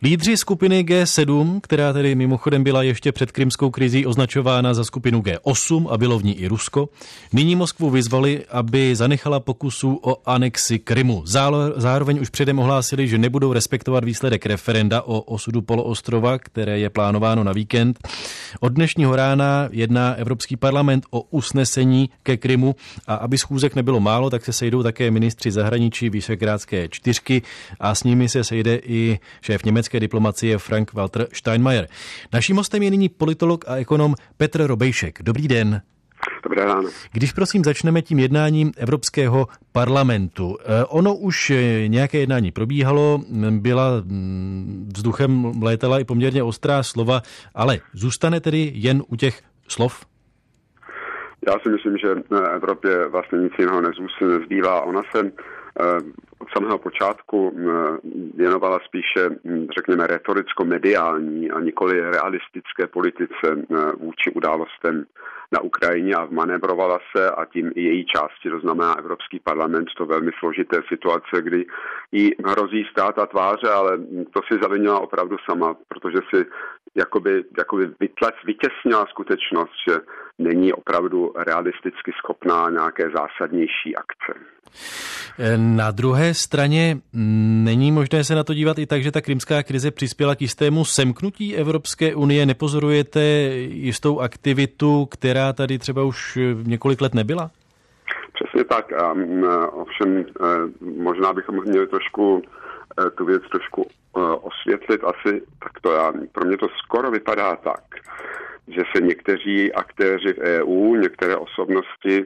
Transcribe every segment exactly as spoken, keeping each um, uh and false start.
Lídři skupiny G sedm, která tedy mimochodem byla ještě před krymskou krizí označována za skupinu G osm a bylo v ní i Rusko, nyní Moskvu vyzvali, aby zanechala pokusu o anexi Krymu. Zároveň už předem ohlásili, že nebudou respektovat výsledek referenda o osudu poloostrova, které je plánováno na víkend. Od dnešního rána jedná Evropský parlament o usnesení ke Krymu a aby schůzek nebylo málo, tak se sejdou také ministři zahraničí Visegrádské čtyřky a s nimi se sejde i šéf německé diplomacie Frank-Walter Steinmeier. Naším hostem je nyní politolog a ekonom Petr Robejšek. Dobrý den. Dobré ráno. Když prosím začneme tím jednáním Evropského parlamentu. Ono už nějaké jednání probíhalo, byla vzduchem létala i poměrně ostrá slova, ale zůstane tedy jen u těch slov? Já si myslím, že Evropě vlastně nic jiného nezbývá. Ona se od samého počátku věnovala spíše, řekněme, retoricko-mediální a nikoli realistické politice vůči událostem na Ukrajině a vmanévrovala se a tím i její části, to znamená Evropský parlament, to velmi složité situace, kdy jí hrozí ztráta tváře, ale to si zavinila opravdu sama, protože si jakoby, jakoby vytlač, vytěsnila skutečnost, že není opravdu realisticky schopná nějaké zásadnější akce. Na druhé straně není možné se na to dívat i tak, že ta krymská krize přispěla k jistému semknutí Evropské unie. Nepozorujete jistou aktivitu, která tady třeba už několik let nebyla? Přesně tak. A, ovšem možná bychom měli trošku tu věc trošku osvětlit. Asi tak to já, pro mě to skoro vypadá tak, že se někteří aktéři v E U, některé osobnosti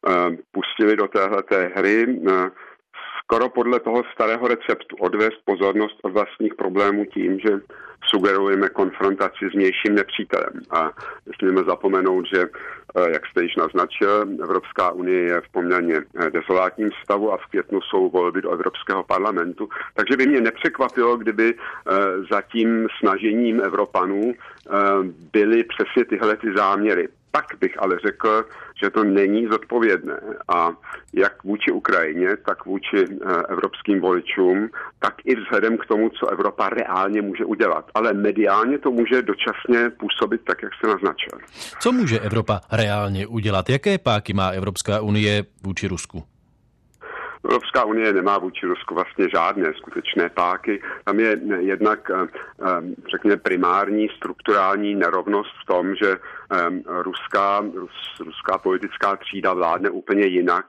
pustili do téhleté hry skoro podle toho starého receptu odvést pozornost od vlastních problémů tím, že sugerujeme konfrontaci s vnějším nepřítelem. A nesmíme zapomenout, že, jak jste již naznačil, Evropská unie je v poměrně dezolátním stavu a v květnu jsou volby do Evropského parlamentu. Takže by mě nepřekvapilo, kdyby za tím snažením Evropanů byly přesně tyhle ty záměry. Pak bych ale řekl, že to není zodpovědné a jak vůči Ukrajině, tak vůči evropským voličům, tak i vzhledem k tomu, co Evropa reálně může udělat. Ale mediálně to může dočasně působit tak, jak jste naznačil. Co může Evropa reálně udělat? Jaké páky má Evropská unie vůči Rusku? Evropská unie nemá vůči Rusku vlastně žádné skutečné páky. Tam je jednak, řekněme, primární strukturální nerovnost v tom, že ruská, rus, ruská politická třída vládne úplně jinak,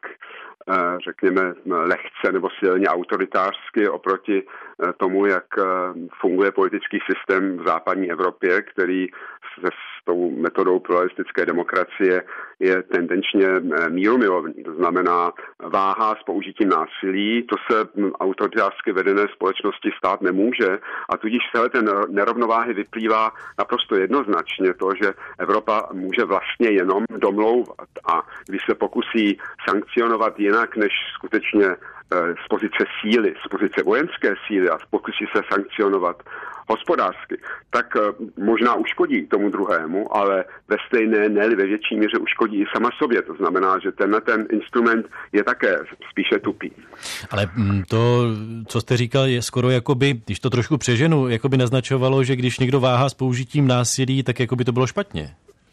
řekněme, lehce nebo silně autoritářsky oproti tomu, jak funguje politický systém v západní Evropě, který se s tou metodou pluralistické demokracie je tendenčně mírumilovný. To znamená váha s použitím násilí, to se autoritářsky vedené společnosti stát nemůže a tudíž z té nerovnováhy vyplývá naprosto jednoznačně to, že Evropa může vlastně jenom domlouvat a když se pokusí sankcionovat jinak než skutečně z pozice síly, z pozice vojenské síly a pokusí se sankcionovat hospodářsky, tak možná uškodí tomu druhému, ale ve stejné, ne ve větší míře uškodí i sama sobě. To znamená, že tenhle ten instrument je také spíše tupý. Ale to, co jste říkal, je skoro jakoby, když to trošku přeženu, jakoby naznačovalo, že když někdo váhá s použitím násilí, tak jakoby to bylo špatně.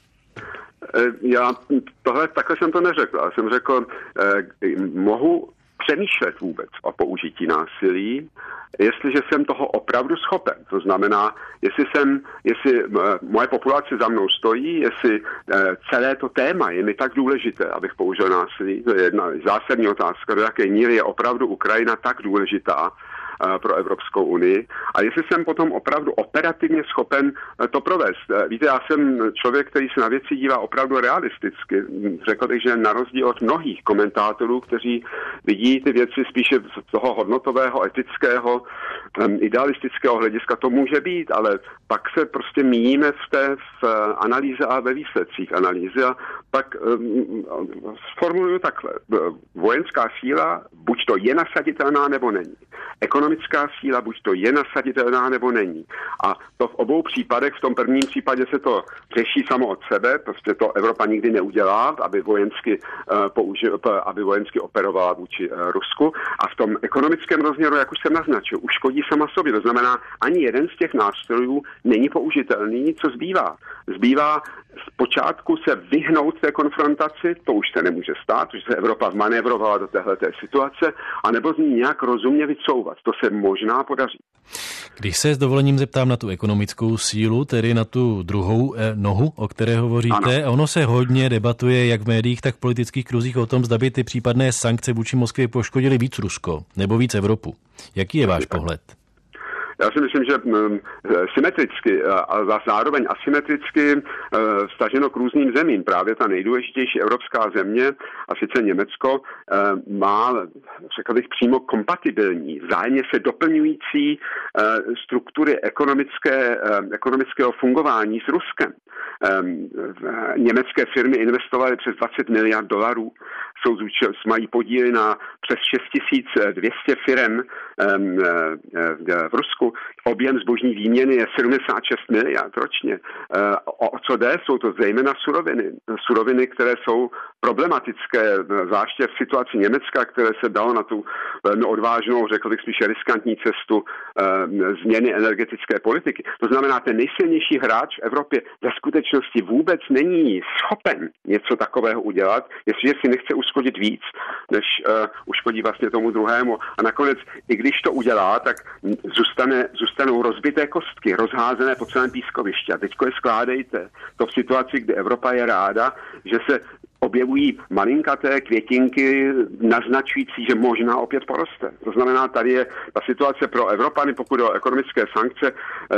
Já tohle, takhle jsem to neřekl. Já jsem řekl, eh, mohu přemýšlet vůbec o použití násilí, jestliže jsem toho opravdu schopen. To znamená, jestli jsem, jestli moje populace za mnou stojí, jestli celé to téma je mi tak důležité, abych použil násilí. To je jedna zásadní otázka, do jaké míry je opravdu Ukrajina tak důležitá pro Evropskou unii a jestli jsem potom opravdu operativně schopen to provést. Víte, já jsem člověk, který se na věci dívá opravdu realisticky. Řekl bych, že na rozdíl od mnohých komentátorů, kteří vidí ty věci spíše z toho hodnotového, etického, idealistického hlediska, to může být, ale pak se prostě míjíme v té v analýze a ve výsledcích analýzy a pak um, formuluju takhle. Vojenská síla buď to je nasaditelná, nebo není. Ekonomická ekonomická síla, buď to je nasaditelná nebo není. A to v obou případech, v tom prvním případě se to řeší samo od sebe, prostě to Evropa nikdy neudělá, aby vojensky, uh, použi- aby vojensky operovala vůči uh, Rusku. A v tom ekonomickém rozměru, jak už jsem naznačil, uškodí sama sobě. To znamená, ani jeden z těch nástrojů není použitelný. Co zbývá? Zbývá zpočátku se vyhnout té konfrontaci, to už se nemůže stát, že se Evropa vmanévrovala do téhleté situace, anebo z ní nějak rozumně vycouvat. To se možná podaří. Když se s dovolením zeptám na tu ekonomickou sílu, tedy na tu druhou eh, nohu, o které hovoříte, ano. Ono se hodně debatuje jak v médiích, tak v politických kruzích o tom, zda by ty případné sankce vůči Moskvě poškodily víc Rusko nebo víc Evropu. Jaký je váš pohled? Já si myslím, že symetricky a zároveň asymetricky vztaženo k různým zemím. Právě ta nejdůležitější evropská země, a sice Německo, má, řekl bych, přímo kompatibilní, vzájemně se doplňující struktury ekonomické, ekonomického fungování s Ruskem. Německé firmy investovaly přes dvacet miliard dolarů, jsou, mají podíly na přes šest tisíc dvě stě firem v Rusku. Objem zbožní výměny je sedmdesát šest miliard ročně. O co jde? Jsou to zejména suroviny. Suroviny, které jsou problematické, zvláště v situaci Německa, které se dalo na tu velmi odvážnou, řekl bych spíše riskantní cestu změny energetické politiky. To znamená, ten nejsilnější hráč v Evropě ve skutečnosti vůbec není schopen něco takového udělat, jestliže si nechce uškodit víc, než uh, uškodí vlastně tomu druhému. A nakonec, i když to udělá, tak zůstane, zůstanou rozbité kostky, rozházené po celém pískovišti. A teďko je skládejte. To v situaci, kdy Evropa je ráda, že se objevují malinkaté květinky naznačující, že možná opět poroste. To znamená, tady je ta situace pro Evropany, pokud o ekonomické sankce,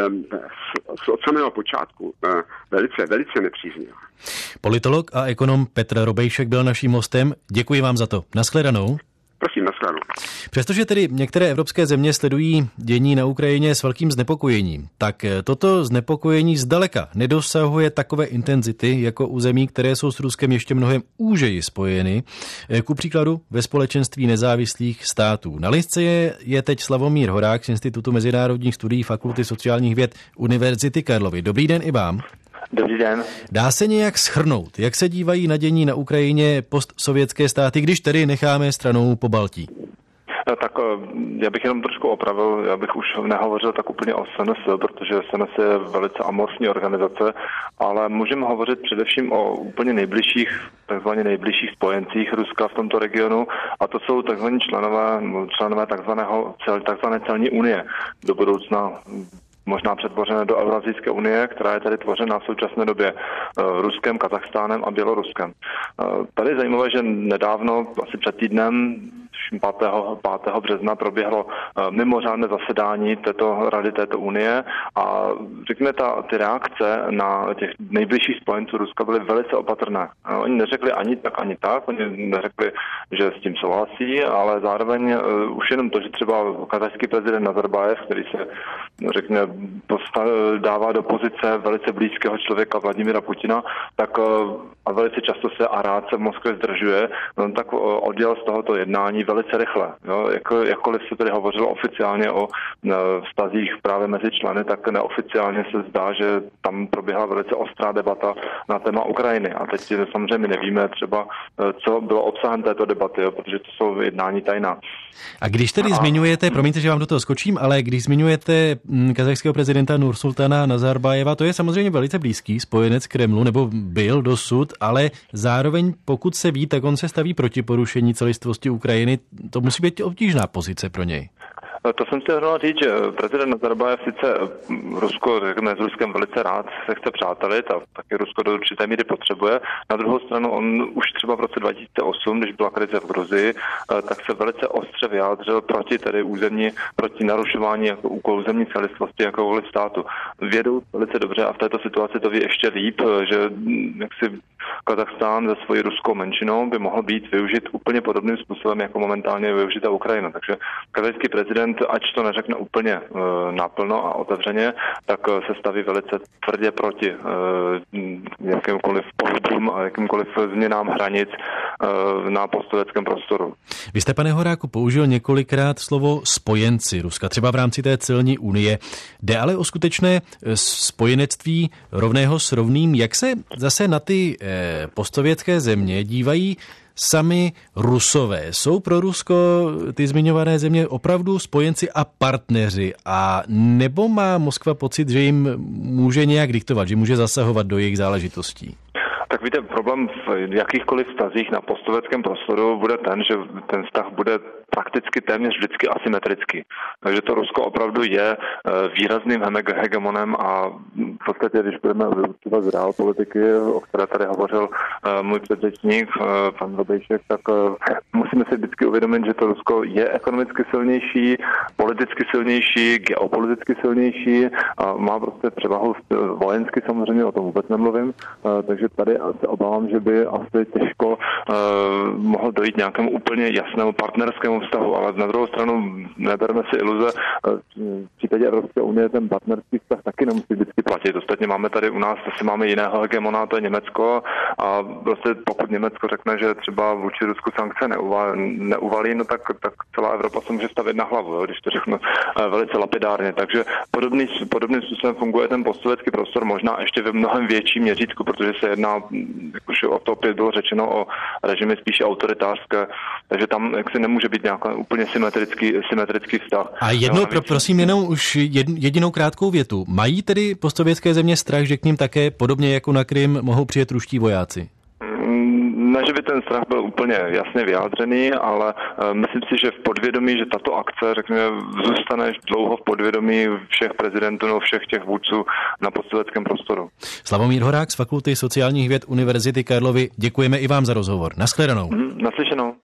od samého počátku velice, velice nepříznivá. Politolog a ekonom Petr Robejšek byl naším hostem. Děkuji vám za to. Nashledanou. Prosím, nashledanou. Přestože tedy některé evropské země sledují dění na Ukrajině s velkým znepokojením, tak toto znepokojení zdaleka nedosahuje takové intenzity jako u zemí, které jsou s Ruskem ještě mnohem úžeji spojeny, ku příkladu ve společenství nezávislých států. Na listce je, je teď Slavomír Horák z Institutu mezinárodních studií Fakulty sociálních věd Univerzity Karlovy. Dobrý den i vám. Dobrý den. Dá se nějak shrnout, jak se dívají na dění na Ukrajině postsovětské státy, když tedy necháme stranou Pobaltí? No, tak já bych jenom trošku opravil, já bych už nehovořil tak úplně o S N S, protože S N S je velice amorfní organizace, ale můžeme hovořit především o úplně nejbližších, takzvaně nejbližších spojencích Ruska v tomto regionu, a to jsou takzvaní členové, členové takzvaného, takzvané celní unie do budoucna, možná přetvořené do Eurazijské unie, která je tady tvořena v současné době Ruskem, Kazachstánem a Běloruskem. Tady je zajímavé, že nedávno, asi před týdnem, pátého března proběhlo mimořádné zasedání této rady, této unie, a řekněme, ta, ty reakce na těch nejbližších spojenců Ruska byly velice opatrné. Oni neřekli ani tak, ani tak, oni neřekli, že s tím souhlasí, ale zároveň už jenom to, že třeba kazachský prezident Nazarbájev, který se, řekněme, dává do pozice velice blízkého člověka Vladimira Putina, tak a velice často se a rád se v Moskvě zdržuje, no, tak odjel z tohoto jednání velice rychle. Jo. Jako, jakkoliv se tady hovořilo oficiálně o vztazích právě mezi členy, tak neoficiálně se zdá, že tam proběhla velice ostrá debata na téma Ukrajiny. A teď samozřejmě nevíme třeba, co bylo obsahem této debaty, jo, protože to jsou jednání tajná. A když tedy a... zmiňujete, promiňte, že vám do toho skočím, ale když zmiňujete kazachského prezidenta Nursultana Nazarbájeva, to je samozřejmě velice blízký spojenec Kremlu, nebo byl dosud, ale zároveň, pokud se ví, tak on se staví proti porušení celistvosti Ukrajiny. To musí být obtížná pozice pro něj. To jsem chtěl rovnou říct, že prezident Nazarbájev sice Rusko, řekněme, s Ruskem velice rád se chce přátelit a taky Rusko do určité míry potřebuje. Na druhou stranu on už třeba v roce dva tisíce osm, když byla krize v Gruzii, tak se velice ostře vyjádřil proti tedy územní, proti narušování jako úkolů územní celistvosti jakoukoliv státu. Vědou velice dobře a v této situaci to ví ještě líp, že jaksi Kazachstán ze svojí ruskou menšinou by mohl být využit úplně podobným způsobem, jako momentálně je využita Ukrajina. Takže kazachský prezident, ač to neřekne úplně uh, naplno a otevřeně, tak uh, se staví velice tvrdě proti uh, jakýmkoliv pohybům a jakýmkoliv změnám hranic na postsovětském prostoru. Vy jste, pane Horáku, použil několikrát slovo spojenci Ruska, třeba v rámci té celní unie. Jde ale o skutečné spojenectví rovného s rovným. Jak se zase na ty eh, postsovětské země dívají sami Rusové? Jsou pro Rusko ty zmiňované země opravdu spojenci a partneři? A nebo má Moskva pocit, že jim může nějak diktovat, že může zasahovat do jejich záležitostí? Tak víte, problém v jakýchkoliv vztazích na postsovětském prostoru bude ten, že ten vztah bude prakticky téměř vždycky asymetrický. Takže to Rusko opravdu je výrazným hegemonem a v podstatě, když budeme vyučovat z realpolitiky, o které tady hovořil můj předřečník, pan Dobejšek, tak musíme si vždycky uvědomit, že to Rusko je ekonomicky silnější, politicky silnější, geopoliticky silnější a má prostě převahu vojensky, samozřejmě o tom vůbec nemluvím, takže tady se obávám, že by asi těžko uh, mohlo dojít nějakému úplně jasnému partnerskému vztahu, ale na druhou stranu nebereme si iluze. V případě Evropské unie ten partnerský vztah taky nemusí vždycky platit. Ostatně máme tady u nás, asi máme jiného hegemona, to je Německo a prostě pokud Německo řekne, že třeba vůči Rusku sankce neuvalí, neuvalí no tak, tak celá Evropa se může stavit na hlavu, jo, když to řeknu uh, velice lapidárně. Takže podobný, podobným způsobem funguje ten postsovětský prostor, možná ještě ve mnohem větším měřítku, protože se jedná, jak už o to opět bylo řečeno, o režimy spíše autoritářské, takže tam jaksi nemůže být nějaký úplně symetrický, symetrický vztah. A jednou, pro, prosím, jenom už jedinou krátkou větu. Mají tedy postsovětské země strach, že k ním také, podobně jako na Krym, mohou přijet ruští vojáci? Ne, že by ten strach byl úplně jasně vyjádřený, ale uh, myslím si, že v podvědomí, že tato akce, řekněme, zůstane dlouho v podvědomí všech prezidentů nebo všech těch vůdců na postsovětském prostoru. Slavomír Horák z Fakulty sociálních věd Univerzity Karlovy, děkujeme i vám za rozhovor. Naschledanou. Mm, naslyšenou.